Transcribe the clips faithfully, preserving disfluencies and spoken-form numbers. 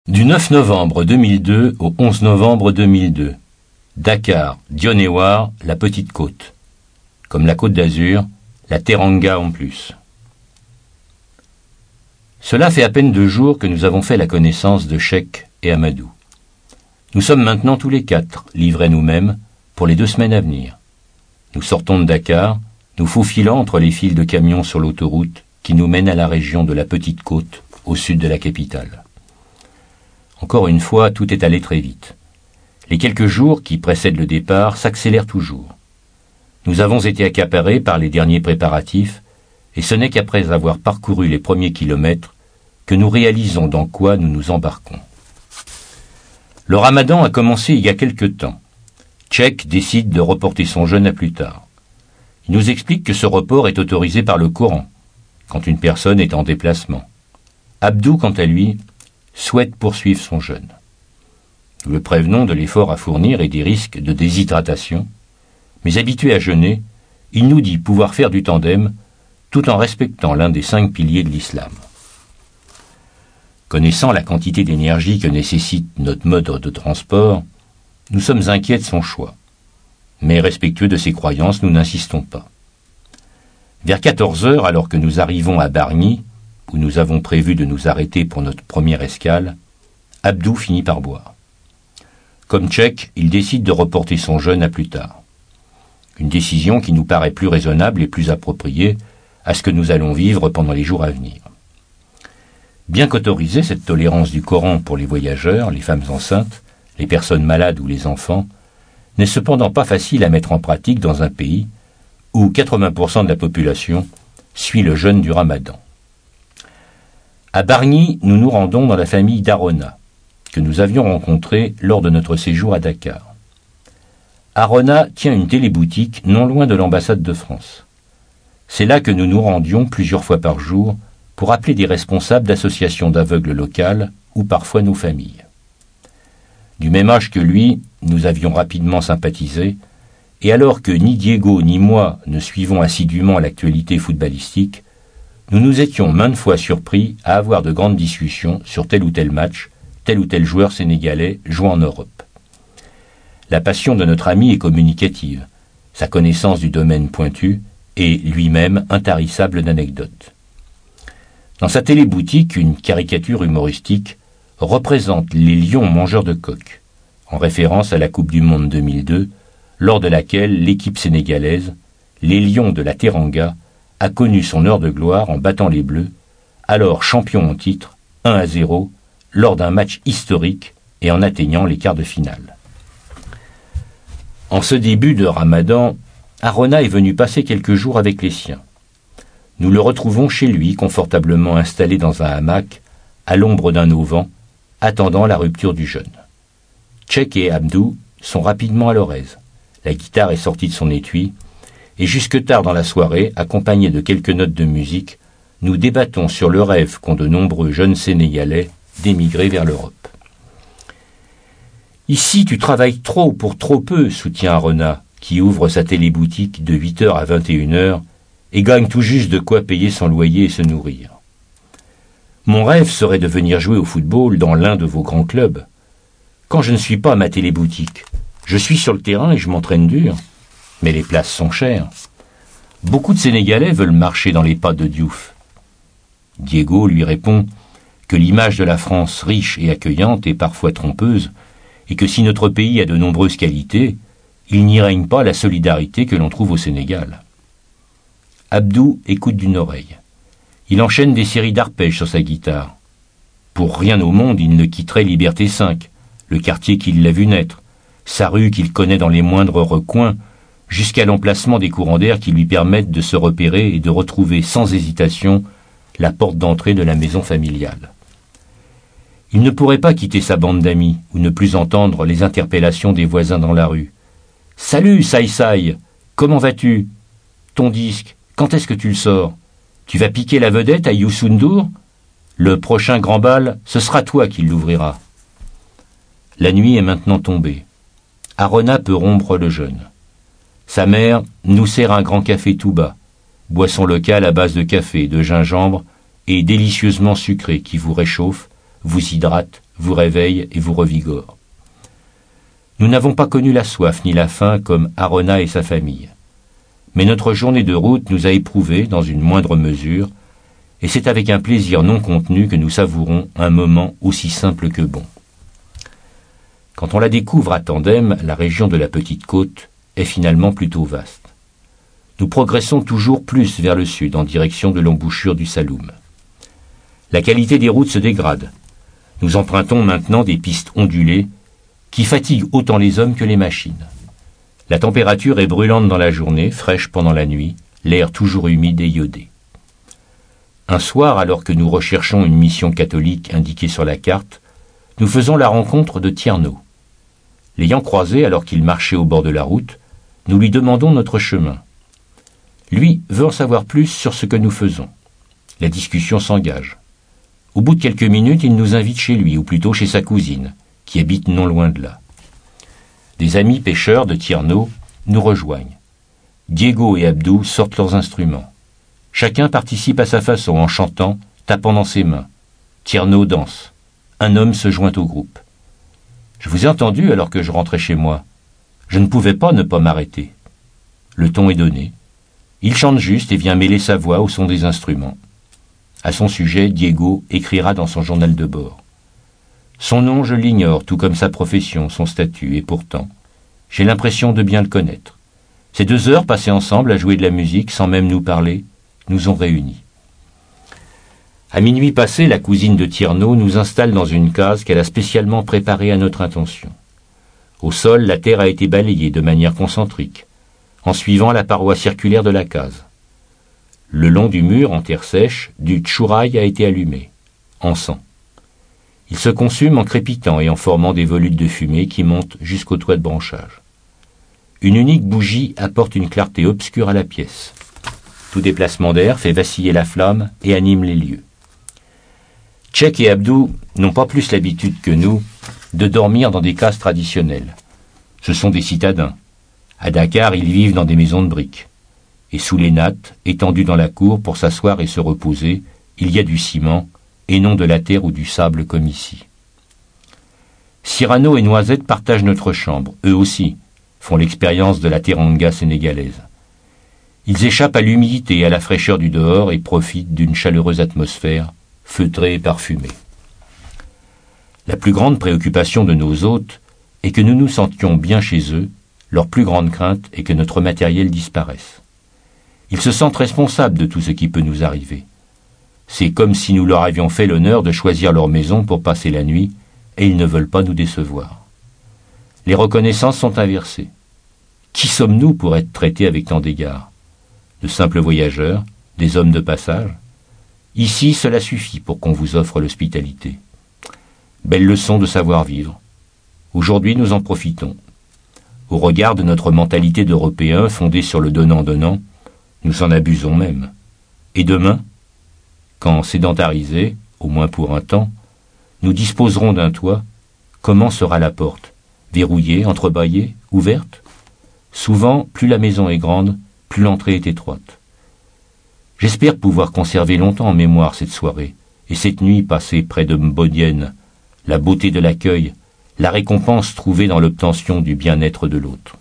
Du neuf novembre deux mille deux au onze novembre deux mille deux. Dakar, Dionewar, la Petite Côte. Comme la Côte d'Azur, la Teranga en plus. Cela fait à peine deux jours que nous avons fait la connaissance de Cheikh et Amadou. Nous sommes maintenant tous les quatre, livrés nous-mêmes, pour les deux semaines à venir. Nous sortons de Dakar, nous faufilant entre les files de camions sur l'autoroute qui nous mène à la région de la Petite Côte, au sud de la capitale. Encore une fois, tout est allé très vite. Les quelques jours qui précèdent le départ s'accélèrent toujours. Nous avons été accaparés par les derniers préparatifs, et ce n'est qu'après avoir parcouru les premiers kilomètres que nous réalisons dans quoi nous nous embarquons. Le ramadan a commencé il y a quelque temps. Cheikh décide de reporter son jeûne à plus tard. Il nous explique que ce report est autorisé par le Coran, quand une personne est en déplacement. Abdou, quant à lui, souhaite poursuivre son jeûne. Nous le prévenons de l'effort à fournir et des risques de déshydratation, mais habitué à jeûner, il nous dit pouvoir faire du tandem tout en respectant l'un des cinq piliers de l'islam. Connaissant la quantité d'énergie que nécessite notre mode de transport, nous sommes inquiets de son choix. Mais respectueux de ses croyances, nous n'insistons pas. Vers quatorze heures, alors que nous arrivons à Bargny, où nous avons prévu de nous arrêter pour notre première escale, Abdou finit par boire. Comme Cheikh, il décide de reporter son jeûne à plus tard. Une décision qui nous paraît plus raisonnable et plus appropriée à ce que nous allons vivre pendant les jours à venir. Bien qu'autorisée, cette tolérance du Coran pour les voyageurs, les femmes enceintes, les personnes malades ou les enfants, n'est cependant pas facile à mettre en pratique dans un pays où quatre-vingts pour cent de la population suit le jeûne du Ramadan. À Bargny, nous nous rendons dans la famille d'Arona, que nous avions rencontrée lors de notre séjour à Dakar. Arona tient une téléboutique non loin de l'ambassade de France. C'est là que nous nous rendions plusieurs fois par jour pour appeler des responsables d'associations d'aveugles locales ou parfois nos familles. Du même âge que lui, nous avions rapidement sympathisé, et alors que ni Diego ni moi ne suivons assidûment l'actualité footballistique, nous nous étions maintes fois surpris à avoir de grandes discussions sur tel ou tel match, tel ou tel joueur sénégalais jouant en Europe. La passion de notre ami est communicative, sa connaissance du domaine pointue et lui-même intarissable d'anecdotes. Dans sa téléboutique, une caricature humoristique représente les lions mangeurs de coqs, en référence à la Coupe du Monde deux mille deux, lors de laquelle l'équipe sénégalaise, les Lions de la Teranga, a connu son heure de gloire en battant les Bleus, alors champions en titre, un à zéro, lors d'un match historique et en atteignant les quarts de finale. En ce début de Ramadan, Arona est venu passer quelques jours avec les siens. Nous le retrouvons chez lui, confortablement installé dans un hamac, à l'ombre d'un auvent, attendant la rupture du jeûne. Cheikh et Abdou sont rapidement à leur aise. La guitare est sortie de son étui, et jusque tard dans la soirée, accompagnés de quelques notes de musique, nous débattons sur le rêve qu'ont de nombreux jeunes Sénégalais d'émigrer vers l'Europe. Ici, tu travailles trop pour trop peu, soutient Arona, qui ouvre sa téléboutique de huit heures à vingt et une heures et gagne tout juste de quoi payer son loyer et se nourrir. Mon rêve serait de venir jouer au football dans l'un de vos grands clubs. Quand je ne suis pas à ma téléboutique, je suis sur le terrain et je m'entraîne dur. Mais les places sont chères. Beaucoup de Sénégalais veulent marcher dans les pas de Diouf. Diego lui répond que l'image de la France riche et accueillante est parfois trompeuse, et que si notre pays a de nombreuses qualités, il n'y règne pas la solidarité que l'on trouve au Sénégal. Abdou écoute d'une oreille. Il enchaîne des séries d'arpèges sur sa guitare. Pour rien au monde, il ne quitterait Liberté cinq, le quartier qu'il l'a vu naître, sa rue qu'il connaît dans les moindres recoins, jusqu'à l'emplacement des courants d'air qui lui permettent de se repérer et de retrouver sans hésitation la porte d'entrée de la maison familiale. Il ne pourrait pas quitter sa bande d'amis ou ne plus entendre les interpellations des voisins dans la rue. « Salut, Saï Saï, comment vas-tu? Ton disque, quand est-ce que tu le sors? Tu vas piquer la vedette à Youssou N'Dour? Le prochain grand bal, ce sera toi qui l'ouvriras. » La nuit est maintenant tombée. Arona peut rompre le jeûne. Sa mère nous sert un grand café tout bas, boisson locale à base de café, de gingembre et délicieusement sucrée qui vous réchauffe, vous hydrate vous réveille et vous revigore. Nous n'avons pas connu la soif ni la faim comme Arona et sa famille. Mais notre journée de route nous a éprouvés dans une moindre mesure, et c'est avec un plaisir non contenu que nous savourons un moment aussi simple que bon. Quand on la découvre à tandem, la région de la Petite Côte est finalement plutôt vaste. Nous progressons toujours plus vers le sud en direction de l'embouchure du Saloum. La qualité des routes se dégrade. Nous empruntons maintenant des pistes ondulées qui fatiguent autant les hommes que les machines. La température est brûlante dans la journée, fraîche pendant la nuit, l'air toujours humide et iodé. Un soir, alors que nous recherchons une mission catholique indiquée sur la carte, nous faisons la rencontre de Tierno. L'ayant croisé alors qu'il marchait au bord de la route, nous lui demandons notre chemin. Lui veut en savoir plus sur ce que nous faisons. La discussion s'engage. Au bout de quelques minutes, il nous invite chez lui, ou plutôt chez sa cousine, qui habite non loin de là. Des amis pêcheurs de Tierno nous rejoignent. Diego et Abdou sortent leurs instruments. Chacun participe à sa façon en chantant, tapant dans ses mains. Tierno danse. Un homme se joint au groupe. Je vous ai entendu alors que je rentrais chez moi. Je ne pouvais pas ne pas m'arrêter. Le ton est donné. Il chante juste et vient mêler sa voix au son des instruments. À son sujet, Diego écrira dans son journal de bord. Son nom, je l'ignore, tout comme sa profession, son statut, et pourtant, j'ai l'impression de bien le connaître. Ces deux heures passées ensemble à jouer de la musique, sans même nous parler, nous ont réunis. À minuit passé, la cousine de Tierno nous installe dans une case qu'elle a spécialement préparée à notre intention. Au sol, la terre a été balayée de manière concentrique, en suivant la paroi circulaire de la case. Le long du mur, en terre sèche, du tchouraï a été allumé, encens. Il se consume en crépitant et en formant des volutes de fumée qui montent jusqu'au toit de branchage. Une unique bougie apporte une clarté obscure à la pièce. Tout déplacement d'air fait vaciller la flamme et anime les lieux. Tchèque et Abdou n'ont pas plus l'habitude que nous de dormir dans des cases traditionnelles. Ce sont des citadins. À Dakar, ils vivent dans des maisons de briques. Et sous les nattes, étendus dans la cour pour s'asseoir et se reposer, il y a du ciment, et non de la terre ou du sable comme ici. Cyrano et Noisette partagent notre chambre, eux aussi, font l'expérience de la teranga sénégalaise. Ils échappent à l'humidité et à la fraîcheur du dehors et profitent d'une chaleureuse atmosphère, feutrée et parfumée. La plus grande préoccupation de nos hôtes est que nous nous sentions bien chez eux, leur plus grande crainte est que notre matériel disparaisse. Ils se sentent responsables de tout ce qui peut nous arriver. C'est comme si nous leur avions fait l'honneur de choisir leur maison pour passer la nuit, et ils ne veulent pas nous décevoir. Les reconnaissances sont inversées. Qui sommes-nous pour être traités avec tant d'égards? De simples voyageurs, des hommes de passage? Ici, cela suffit pour qu'on vous offre l'hospitalité. Belle leçon de savoir-vivre. Aujourd'hui, nous en profitons. Au regard de notre mentalité d'Européens fondée sur le donnant-donnant, nous en abusons même. Et demain, quand sédentarisés, au moins pour un temps, nous disposerons d'un toit, comment sera la porte? Verrouillée, entrebâillée, ouverte? Souvent, plus la maison est grande, plus l'entrée est étroite. J'espère pouvoir conserver longtemps en mémoire cette soirée, et cette nuit passée près de Mbodienne, la beauté de l'accueil, la récompense trouvée dans l'obtention du bien-être de l'autre.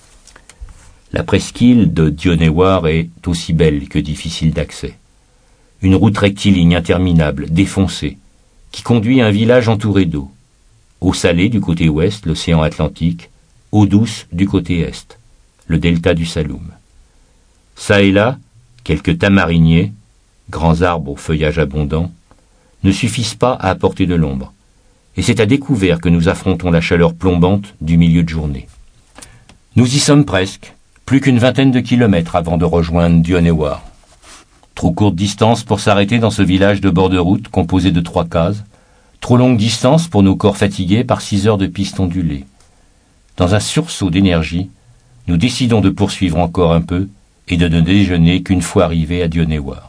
La presqu'île de Dionewar est aussi belle que difficile d'accès. Une route rectiligne interminable, défoncée, qui conduit à un village entouré d'eau. Eau salée du côté ouest, l'océan Atlantique, eau douce du côté est, le delta du Saloum. Ça et là, quelques tamariniers, grands arbres au feuillage abondant, ne suffisent pas à apporter de l'ombre, et c'est à découvert que nous affrontons la chaleur plombante du milieu de journée. Nous y sommes presque, plus qu'une vingtaine de kilomètres avant de rejoindre Dionewar. Trop courte distance pour s'arrêter dans ce village de bord de route composé de trois cases, trop longue distance pour nos corps fatigués par six heures de piste ondulée. Dans un sursaut d'énergie, nous décidons de poursuivre encore un peu et de ne déjeuner qu'une fois arrivés à Dionewar.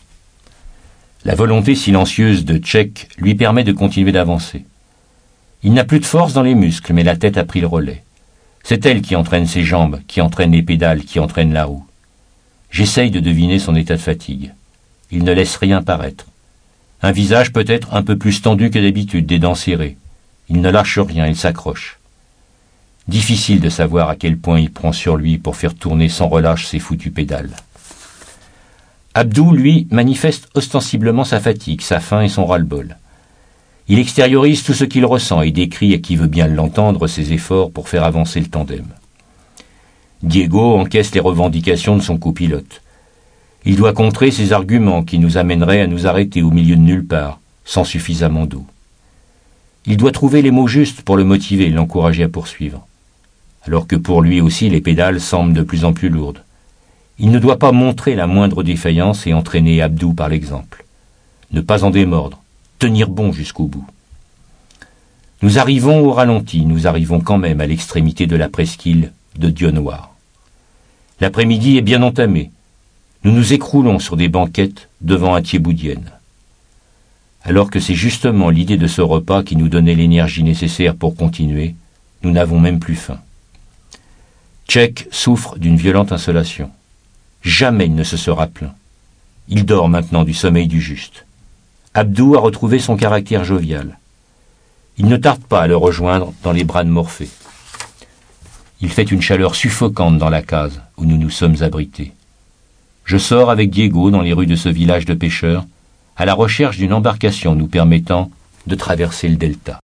La volonté silencieuse de Tchèque lui permet de continuer d'avancer. Il n'a plus de force dans les muscles, mais la tête a pris le relais. C'est elle qui entraîne ses jambes, qui entraîne les pédales, qui entraîne la roue. J'essaye de deviner son état de fatigue. Il ne laisse rien paraître. Un visage peut-être un peu plus tendu que d'habitude, des dents serrées. Il ne lâche rien, il s'accroche. Difficile de savoir à quel point il prend sur lui pour faire tourner sans relâche ses foutues pédales. Abdou, lui, manifeste ostensiblement sa fatigue, sa faim et son ras-le-bol. Il extériorise tout ce qu'il ressent et décrit à qui veut bien l'entendre ses efforts pour faire avancer le tandem. Diego encaisse les revendications de son copilote. Il doit contrer ses arguments qui nous amèneraient à nous arrêter au milieu de nulle part, sans suffisamment d'eau. Il doit trouver les mots justes pour le motiver et l'encourager à poursuivre. Alors que pour lui aussi les pédales semblent de plus en plus lourdes. Il ne doit pas montrer la moindre défaillance et entraîner Abdou par l'exemple. Ne pas en démordre, tenir bon jusqu'au bout. Nous arrivons au ralenti, nous arrivons quand même à l'extrémité de la presqu'île de Dionewar. L'après-midi est bien entamé. Nous nous écroulons sur des banquettes devant un Thieboudienne. Alors que c'est justement l'idée de ce repas qui nous donnait l'énergie nécessaire pour continuer, nous n'avons même plus faim. Tchèque souffre d'une violente insolation. Jamais il ne se sera plaint. Il dort maintenant du sommeil du juste. Abdou a retrouvé son caractère jovial. Il ne tarde pas à le rejoindre dans les bras de Morphée. Il fait une chaleur suffocante dans la case où nous nous sommes abrités. Je sors avec Diego dans les rues de ce village de pêcheurs, à la recherche d'une embarcation nous permettant de traverser le delta.